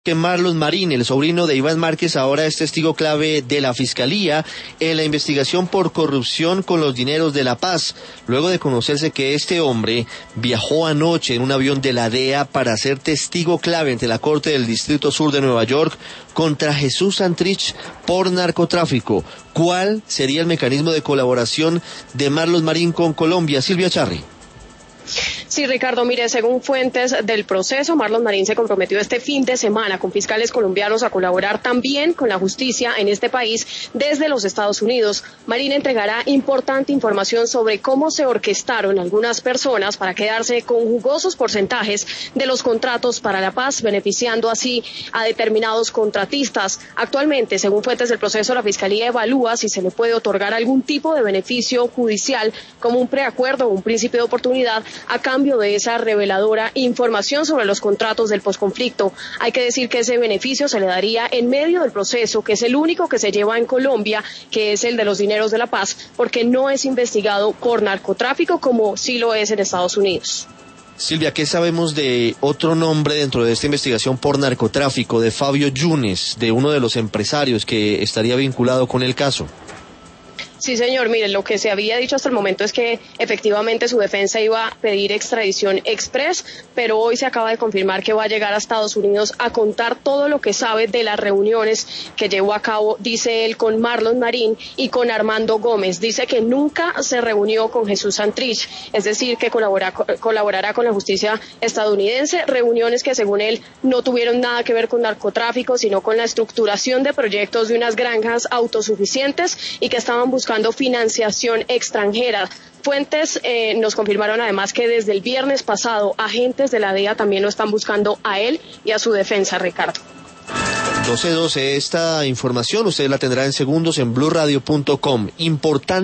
que Marlon Marín, el sobrino de Iván Márquez, ahora es testigo clave de la Fiscalía en la investigación por corrupción con los dineros de La Paz, luego de conocerse que este hombre viajó anoche en un avión de la DEA para ser testigo clave ante la Corte del Distrito Sur de Nueva York contra Jesús Santrich por narcotráfico. ¿Cuál sería el mecanismo de colaboración de Marlon Marín con Colombia? Silvia Charri. Sí, Ricardo, mire, según fuentes del proceso, Marlon Marín se comprometió este fin de semana con fiscales colombianos a colaborar también con la justicia en este país desde los Estados Unidos. Marín entregará importante información sobre cómo se orquestaron algunas personas para quedarse con jugosos porcentajes de los contratos para la paz, beneficiando así a determinados contratistas. Actualmente, según fuentes del proceso, la Fiscalía evalúa si se le puede otorgar algún tipo de beneficio judicial como un preacuerdo o un principio de oportunidad a cambio de esa reveladora información sobre los contratos del posconflicto. Hay que decir que ese beneficio se le daría en medio del proceso, que es el único que se lleva en Colombia, que es el de los dineros de la paz, porque no es investigado por narcotráfico como sí lo es en Estados Unidos. Silvia, ¿qué sabemos de otro nombre dentro de esta investigación por narcotráfico, de Fabio Yunes, de uno de los empresarios que estaría vinculado con el caso? Sí, señor. Mire, lo que se había dicho hasta el momento es que efectivamente su defensa iba a pedir extradición express, pero hoy se acaba de confirmar que va a llegar a Estados Unidos a contar todo lo que sabe de las reuniones que llevó a cabo, dice él, con Marlon Marín y con Armando Gómez. Dice que nunca se reunió con Jesús Santrich, es decir, que colaborará con la justicia estadounidense, reuniones que según él no tuvieron nada que ver con narcotráfico, sino con la estructuración de proyectos de unas granjas autosuficientes y que estaban buscando financiación extranjera. Fuentes nos confirmaron además que desde el viernes pasado agentes de la DEA también lo están buscando a él y a su defensa, Ricardo. 12:12, esta información usted la tendrá en segundos en blurradio.com. Importante